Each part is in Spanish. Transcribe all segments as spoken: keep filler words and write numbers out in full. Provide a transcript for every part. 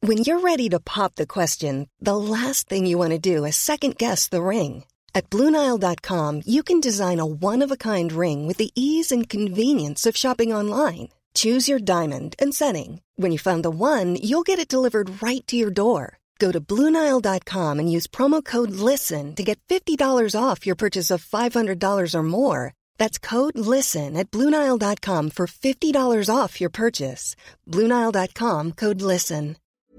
When you're ready to pop the question, the last thing you want to do is second-guess the ring. At Blue Nile dot com, you can design a one-of-a-kind ring with the ease and convenience of shopping online. Choose your diamond and setting. When you find the one, you'll get it delivered right to your door. Go to Blue Nile dot com and use promo code LISTEN to get fifty dollars off your purchase of five hundred dollars or more. That's code LISTEN at Blue Nile dot com for fifty dollars off your purchase. Blue Nile dot com, code LISTEN.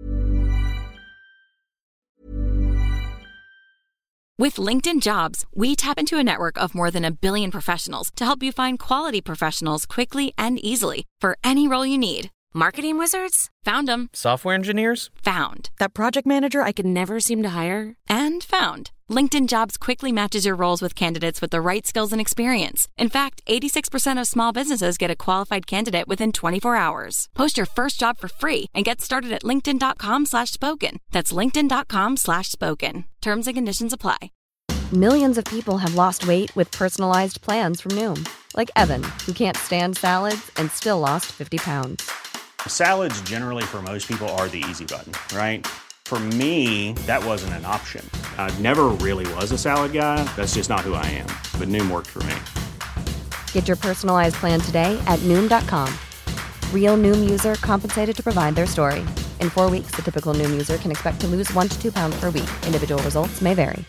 With LinkedIn Jobs, we tap into a network of more than a billion professionals to help you find quality professionals quickly and easily for any role you need. Marketing wizards? Found them. Software engineers? Found. That project manager I could never seem to hire? And found. LinkedIn Jobs quickly matches your roles with candidates with the right skills and experience. In fact, eighty-six percent of small businesses get a qualified candidate within twenty-four hours. Post your first job for free and get started at linkedin.com slash spoken. That's linkedin.com slash spoken. Terms and conditions apply. Millions of people have lost weight with personalized plans from Noom. Like Evan, who can't stand salads and still lost fifty pounds. Salads generally for most people are the easy button, right? For me, that wasn't an option. I never really was a salad guy. That's just not who I am. But Noom worked for me. Get your personalized plan today at Noom dot com. Real Noom user compensated to provide their story. In four weeks, the typical Noom user can expect to lose one to two pounds per week. Individual results may vary.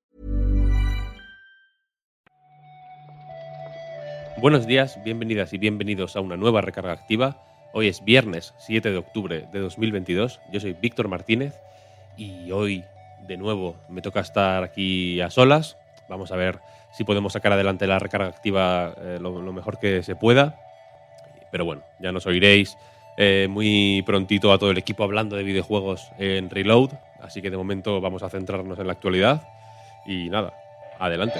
Buenos días, bienvenidas y bienvenidos a una nueva recarga activa. Hoy es viernes siete de octubre de dos mil veintidós. Yo soy Víctor Martínez y hoy, de nuevo, me toca estar aquí a solas. Vamos a ver si podemos sacar adelante la recarga activa eh, lo, lo mejor que se pueda. Pero bueno, ya nos oiréis eh, muy prontito a todo el equipo hablando de videojuegos en Reload. Así que de momento vamos a centrarnos en la actualidad. Y nada, adelante.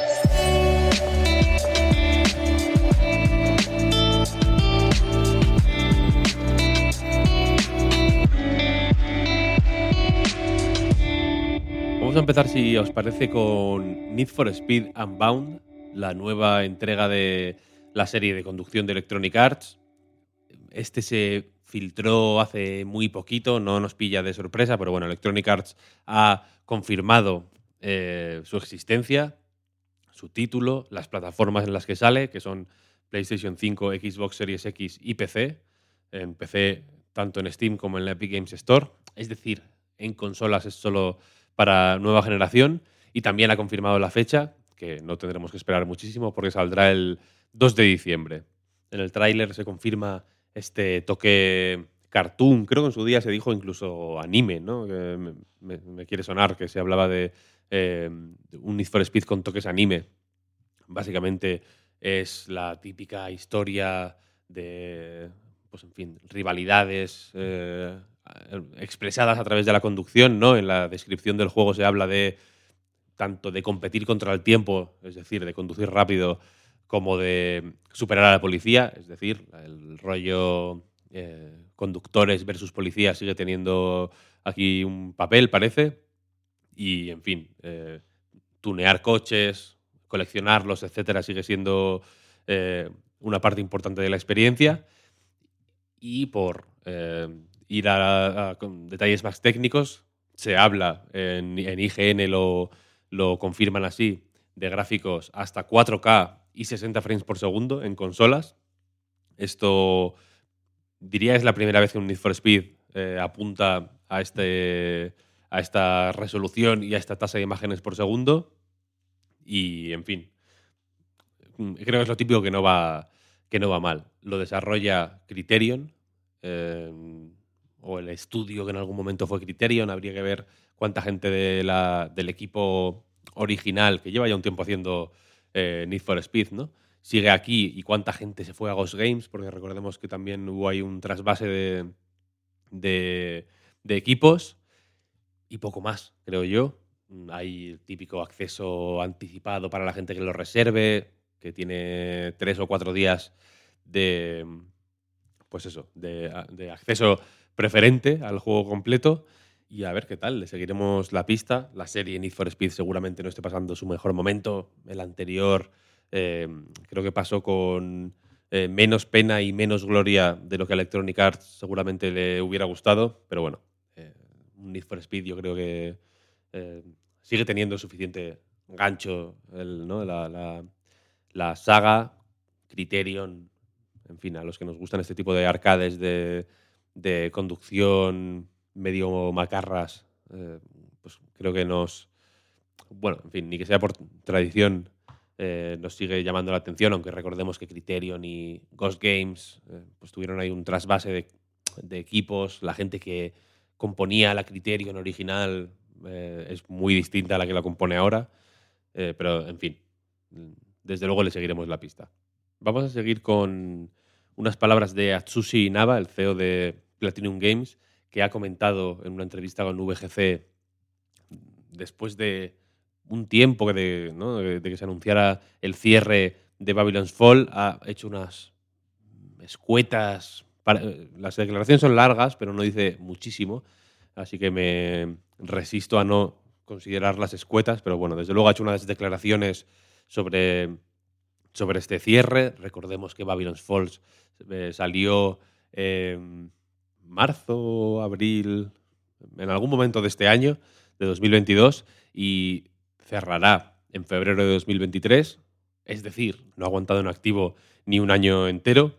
Vamos a empezar, si os parece, con Need for Speed Unbound, la nueva entrega de la serie de conducción de Electronic Arts. Este se filtró hace muy poquito, no nos pilla de sorpresa, pero bueno, Electronic Arts ha confirmado eh, su existencia, su título, las plataformas en las que sale, que son PlayStation cinco, Xbox Series X y P C. En P C, tanto en Steam como en la Epic Games Store. Es decir, en consolas es solo para nueva generación, y también ha confirmado la fecha, que no tendremos que esperar muchísimo porque saldrá el dos de diciembre. En el tráiler se confirma este toque cartoon, creo que en su día se dijo incluso anime, ¿no? Que me, me, me quiere sonar que se hablaba de eh, un Need for Speed con toques anime. Básicamente es la típica historia de, pues en fin, rivalidades eh, expresadas a través de la conducción, ¿no? En la descripción del juego se habla de tanto de competir contra el tiempo, es decir, de conducir rápido, como de superar a la policía, es decir, el rollo eh, conductores versus policías sigue teniendo aquí un papel, parece, y en fin, eh, tunear coches, coleccionarlos, etcétera, sigue siendo eh, una parte importante de la experiencia. Y por eh, ir a, a, a detalles más técnicos, se habla, en, en I G N lo, lo confirman así, de gráficos hasta cuatro K y sesenta frames por segundo en consolas. Esto, diría, es la primera vez que un Need for Speed eh, apunta a, este, a esta resolución y a esta tasa de imágenes por segundo. Y, en fin, creo que es lo típico que no va, que no va mal. Lo desarrolla Criterion, eh, o el estudio que en algún momento fue Criterion. Habría que ver cuánta gente de la, del equipo original, que lleva ya un tiempo haciendo eh, Need for Speed, ¿no?, sigue aquí, y cuánta gente se fue a Ghost Games, porque recordemos que también hubo ahí un trasvase de, de, de equipos, y poco más, creo yo. Hay el típico acceso anticipado para la gente que lo reserve, que tiene tres o cuatro días de, pues eso, de, de acceso preferente al juego completo. Y a ver qué tal, le seguiremos la pista. La serie Need for Speed seguramente no esté pasando su mejor momento. El anterior eh, creo que pasó con eh, menos pena y menos gloria de lo que a Electronic Arts seguramente le hubiera gustado. Pero bueno, eh, un Need for Speed yo creo que eh, sigue teniendo suficiente gancho el, ¿no? la, la, la saga, Criterion, en fin, a los que nos gustan este tipo de arcades de, de conducción medio macarras, eh, pues creo que nos... Bueno, en fin, ni que sea por tradición, eh, nos sigue llamando la atención, aunque recordemos que Criterion y Ghost Games eh, pues tuvieron ahí un trasvase de, de equipos. La gente que componía la Criterion original eh, es muy distinta a la que la compone ahora, eh, pero en fin, desde luego le seguiremos la pista. Vamos a seguir con unas palabras de Atsushi Inaba, el C E O de Platinum Games, que ha comentado en una entrevista con V G C después de un tiempo de, ¿no? de, de que se anunciara el cierre de Babylon's Fall, ha hecho unas escuetas... Para, las declaraciones son largas, pero no dice muchísimo, así que me resisto a no considerarlas escuetas, pero bueno, desde luego ha hecho unas declaraciones sobre, sobre este cierre. Recordemos que Babylon's Fall eh, salió en marzo, abril, en algún momento de este año, de dos mil veintidós, y cerrará en febrero de dos mil veintitrés, es decir, no ha aguantado en activo ni un año entero.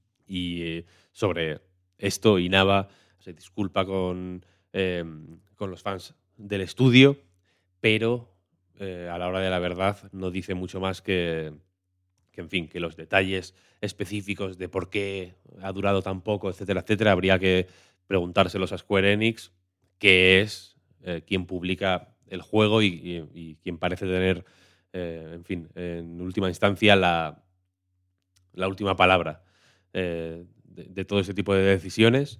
Y eh, sobre esto, Inaba se disculpa con, eh, con los fans del estudio, pero eh, a la hora de la verdad no dice mucho más que, que, en fin, que los detalles específicos de por qué ha durado tan poco, etcétera, etcétera, habría que preguntárselos a Square Enix, que es eh, quien publica el juego y, y, y quien parece tener, eh, en fin, en última instancia, la, la última palabra eh, de, de todo ese tipo de decisiones.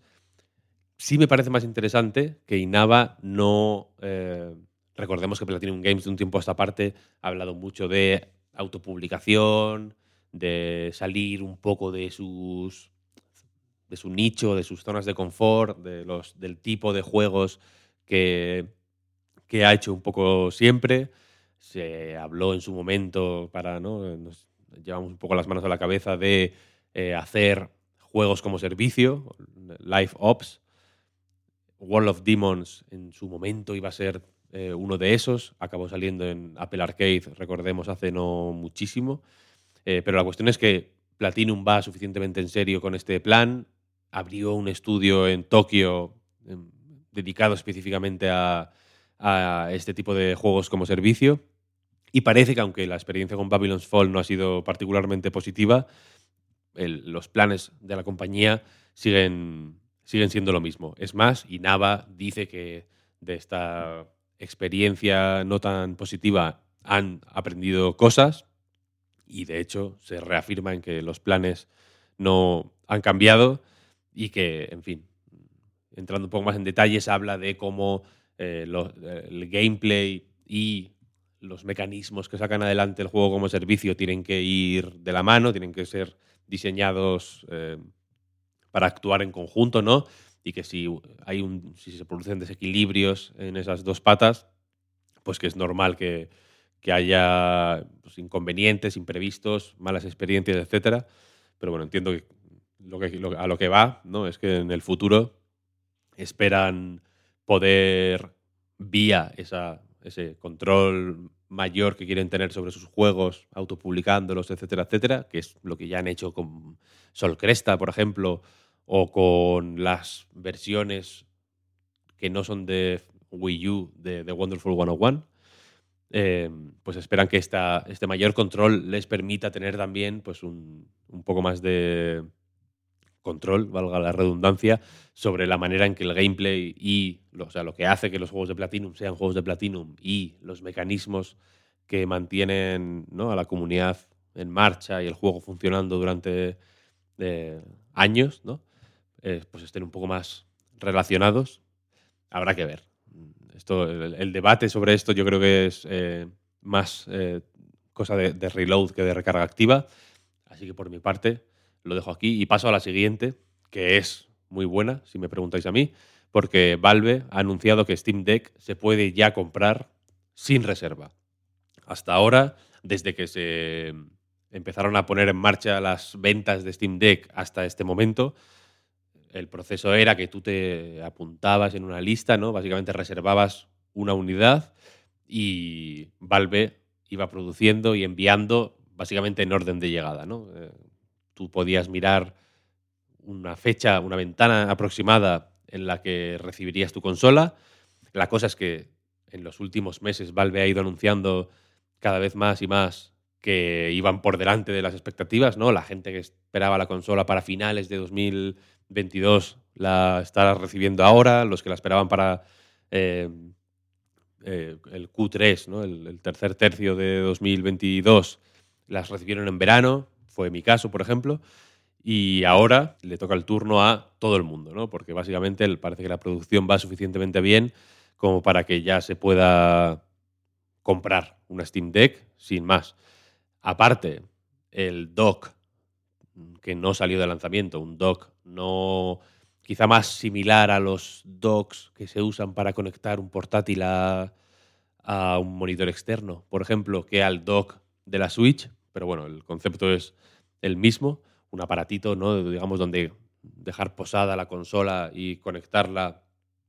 Sí me parece más interesante que Inaba no... Eh, recordemos que Platinum Games de un tiempo a esta parte ha hablado mucho de autopublicación, de salir un poco de sus de su nicho, de sus zonas de confort, de los, del tipo de juegos que, que ha hecho un poco siempre. Se habló en su momento, para, ¿no? Nos llevamos un poco las manos a la cabeza, de eh, hacer juegos como servicio, Live Ops. World of Demons en su momento iba a ser eh, uno de esos, acabó saliendo en Apple Arcade, recordemos, hace no muchísimo. Eh, pero la cuestión es que Platinum va suficientemente en serio con este plan. Abrió un estudio en Tokio eh, dedicado específicamente a, a este tipo de juegos como servicio. Y parece que, aunque la experiencia con Babylon's Fall no ha sido particularmente positiva, el, los planes de la compañía siguen, siguen siendo lo mismo. Es más, Inaba dice que de esta experiencia no tan positiva han aprendido cosas, y de hecho se reafirma en que los planes no han cambiado y que, en fin, entrando un poco más en detalles, habla de cómo eh, lo, el gameplay y los mecanismos que sacan adelante el juego como servicio tienen que ir de la mano, tienen que ser diseñados eh, para actuar en conjunto, ¿no? Y que si hay un, si se producen desequilibrios en esas dos patas, pues que es normal que, que haya pues, inconvenientes, imprevistos, malas experiencias, etcétera. Pero bueno, entiendo que, lo que lo, a lo que va, ¿no? Es que en el futuro esperan poder, vía esa, ese control mayor que quieren tener sobre sus juegos, autopublicándolos, etcétera, etcétera, que es lo que ya han hecho con Sol Cresta, por ejemplo, o con las versiones que no son de Wii U de, de Wonderful ciento uno. Eh, pues esperan que esta, este mayor control les permita tener también pues un, un poco más de control, valga la redundancia, sobre la manera en que el gameplay y lo, o sea, lo que hace que los juegos de Platinum sean juegos de Platinum y los mecanismos que mantienen, ¿no?, a la comunidad en marcha y el juego funcionando durante eh, años, ¿no?, eh, pues estén un poco más relacionados. Habrá que ver. Esto, el, el debate sobre esto yo creo que es eh, más eh, cosa de, de reload que de recarga activa. Así que por mi parte lo dejo aquí y paso a la siguiente, que es muy buena, si me preguntáis a mí, porque Valve ha anunciado que Steam Deck se puede ya comprar sin reserva. Hasta ahora, desde que se empezaron a poner en marcha las ventas de Steam Deck hasta este momento, el proceso era que tú te apuntabas en una lista, ¿no? Básicamente reservabas una unidad y Valve iba produciendo y enviando básicamente en orden de llegada, ¿no? Eh, tú podías mirar una fecha, una ventana aproximada en la que recibirías tu consola. La cosa es que en los últimos meses Valve ha ido anunciando cada vez más y más que iban por delante de las expectativas, ¿no? La gente que esperaba la consola para finales de dos mil veintidós la estará recibiendo ahora, los que la esperaban para eh, eh, el Q tres, ¿no? el, el tercer tercio de dos mil veintidós, las recibieron en verano, fue mi caso, por ejemplo, y ahora le toca el turno a todo el mundo, ¿no? Porque básicamente parece que la producción va suficientemente bien como para que ya se pueda comprar una Steam Deck sin más. Aparte, el dock, que no salió de lanzamiento, un dock no quizá más similar a los docks que se usan para conectar un portátil a, a un monitor externo, por ejemplo, que al dock de la Switch, pero bueno, el concepto es el mismo, un aparatito, ¿no? Digamos, donde dejar posada la consola y conectarla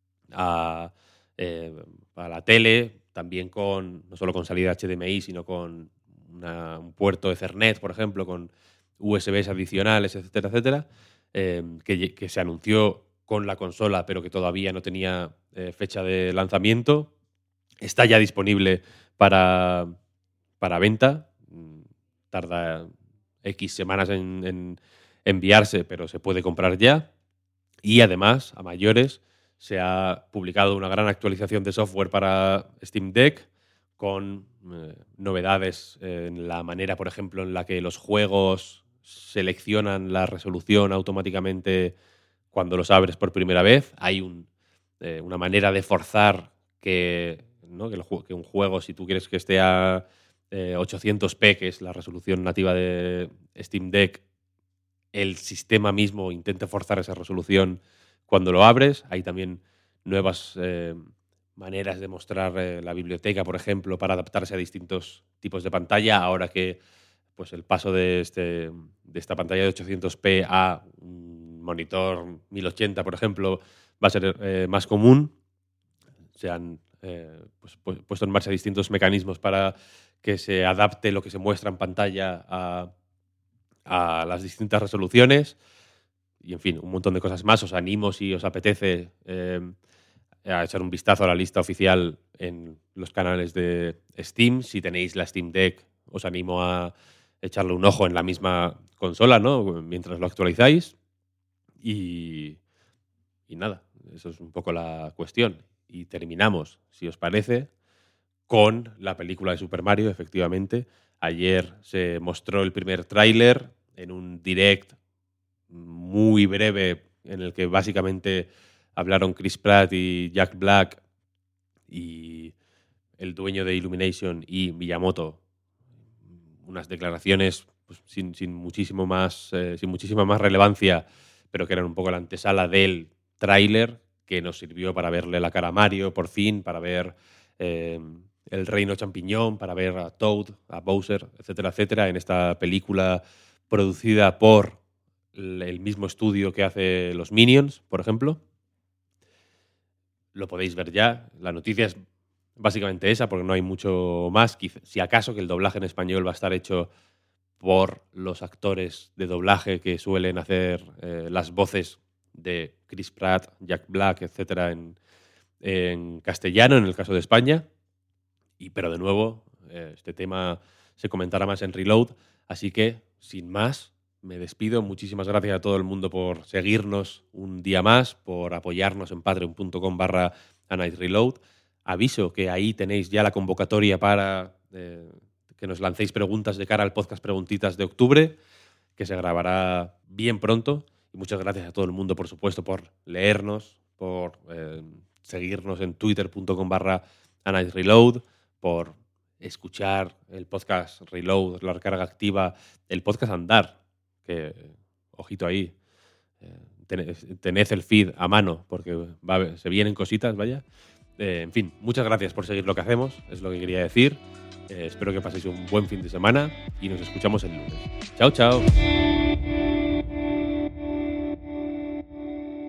a, eh, a la tele, también con no solo con salida H D M I, sino con una, un puerto Ethernet, por ejemplo, con U S Bs adicionales, etcétera, etcétera, eh, que, que se anunció con la consola, pero que todavía no tenía eh, fecha de lanzamiento. Está ya disponible para, para venta. Tarda X semanas en, en enviarse, pero se puede comprar ya. Y además, a mayores, se ha publicado una gran actualización de software para Steam Deck con eh, novedades en la manera, por ejemplo, en la que los juegos seleccionan la resolución automáticamente cuando los abres por primera vez. Hay un, eh, una manera de forzar que, ¿no? que, el, que un juego, si tú quieres que esté a eh, ochocientos p, que es la resolución nativa de Steam Deck, el sistema mismo intente forzar esa resolución cuando lo abres. Hay también nuevas eh, maneras de mostrar eh, la biblioteca, por ejemplo, para adaptarse a distintos tipos de pantalla. Ahora que pues, el paso de, este, de esta pantalla de ochocientos p a un monitor mil ochenta, por ejemplo, va a ser eh, más común. Se han eh, pues, pu puesto en marcha distintos mecanismos para que se adapte lo que se muestra en pantalla a, a las distintas resoluciones. Y, en fin, un montón de cosas más. Os animo, si os apetece, eh, a echar un vistazo a la lista oficial en los canales de Steam. Si tenéis la Steam Deck, os animo a echarle un ojo en la misma consola, ¿no? Mientras lo actualizáis. Y, y nada, eso es un poco la cuestión. Y terminamos, si os parece, con la película de Super Mario, efectivamente. Ayer se mostró el primer tráiler en un direct muy breve en el que básicamente hablaron Chris Pratt y Jack Black y el dueño de Illumination y Miyamoto. Unas declaraciones pues, sin, sin, muchísimo más, eh, sin muchísima más relevancia, pero que eran un poco la antesala del tráiler, que nos sirvió para verle la cara a Mario, por fin, para ver eh, el Reino Champiñón, para ver a Toad, a Bowser, etcétera, etcétera, en esta película producida por el mismo estudio que hace los Minions, por ejemplo. Lo podéis ver ya. La noticia es básicamente esa, porque no hay mucho más. Si acaso que el doblaje en español va a estar hecho por los actores de doblaje que suelen hacer eh, las voces de Chris Pratt, Jack Black, etcétera, en, en castellano, en el caso de España. Y, pero de nuevo, eh, este tema se comentará más en Reload. Así que, sin más, me despido. Muchísimas gracias a todo el mundo por seguirnos un día más, por apoyarnos en patreon punto com barra A Night Reload. Aviso que ahí tenéis ya la convocatoria para eh, que nos lancéis preguntas de cara al podcast Preguntitas de octubre, que se grabará bien pronto. Y muchas gracias a todo el mundo, por supuesto, por leernos, por eh, seguirnos en twitter punto com barra A Night Reload, por escuchar el podcast Reload, la recarga activa, el podcast Andar, que, ojito ahí, eh, tened, tened el feed a mano, porque va, se vienen cositas, vaya. Eh, en fin, muchas gracias por seguir lo que hacemos, es lo que quería decir. Eh, espero que paséis un buen fin de semana y nos escuchamos el lunes. Chao, chao.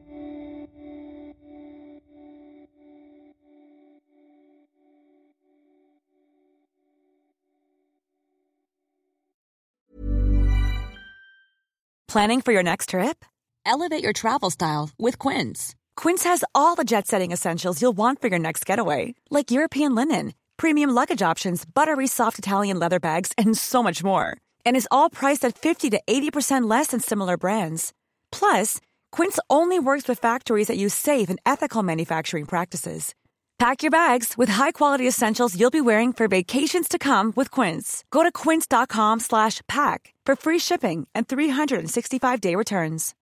Planning for your next trip? Elevate your travel style with Quince. Quince has all the jet-setting essentials you'll want for your next getaway, like European linen, premium luggage options, buttery soft Italian leather bags, and so much more. And is all priced at fifty to eighty percent less than similar brands. Plus, Quince only works with factories that use safe and ethical manufacturing practices. Pack your bags with high-quality essentials you'll be wearing for vacations to come with Quince. Go to quince.com slash pack for free shipping and three sixty-five day returns.